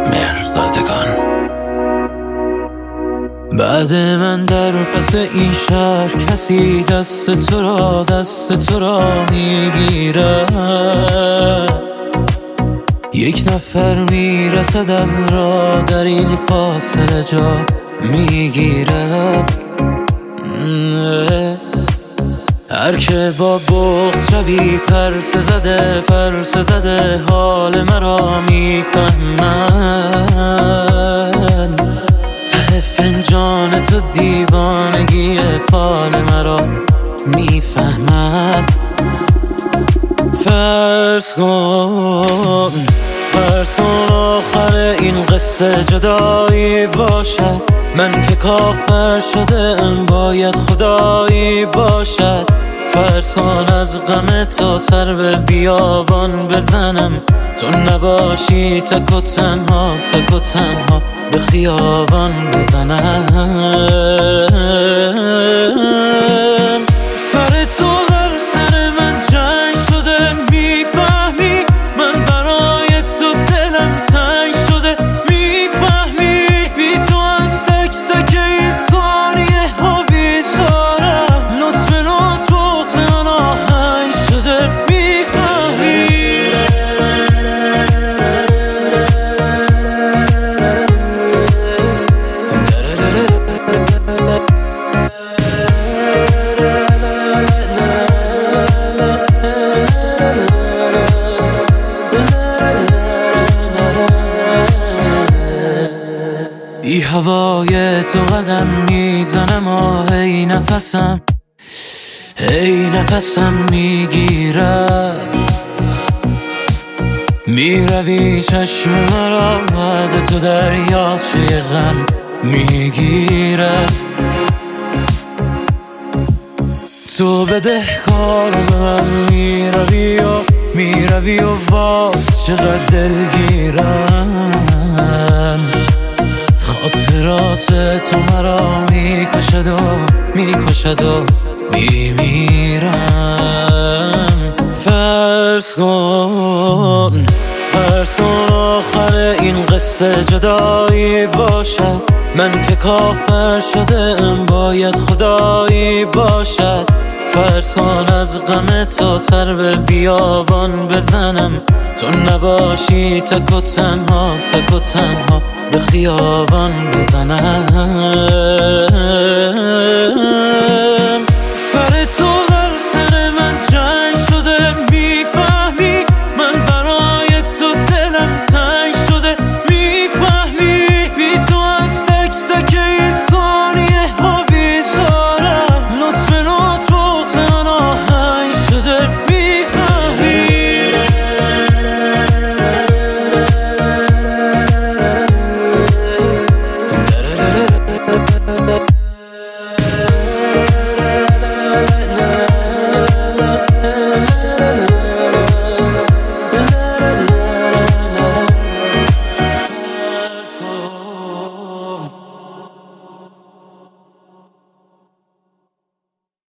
مهرزادگان. بعد من در پس این شهر کسی دست تو را میگیره، یک نفر میرسد از راه در این فاصله جا میگیرد. هر که با بغض شبی پرسه زده حال مرا میفهمد. ته فنجان تو دیوانگی فال مرا میفهمد. فرض کن آخر این قصه جدایی باشد، من که کافر شده ام باید خدایی باشد. فرض کن از غم تو سر به بیابان بزنم، تو نباشی تک و تنها به خیابان بزنم. سر تو در سر من جنگ شده، میفهمی من برای تو دلم تنگ شده، میفهمی بی تو از تک این ثانیه ها بیزارم، لطف بغض من آهنگ شده، میفهمی. ای هوای تو قدم میزنم و هی نفسم میگیرد. میروی چشم مرا بعد تو دریاچه غم میگیرد. تو بدهکار به من میروی و باز چقدر دلگیرم. خاطرات تو مرا میکشد و میمیرم. فرض کن آخر این قصه جدایی باشد، من که کافر شده ام باید خدایی باشد. فرض کن از غم تو سر به بیابان بزنم، تو نباشی تک و تنها به خیابان بزنم.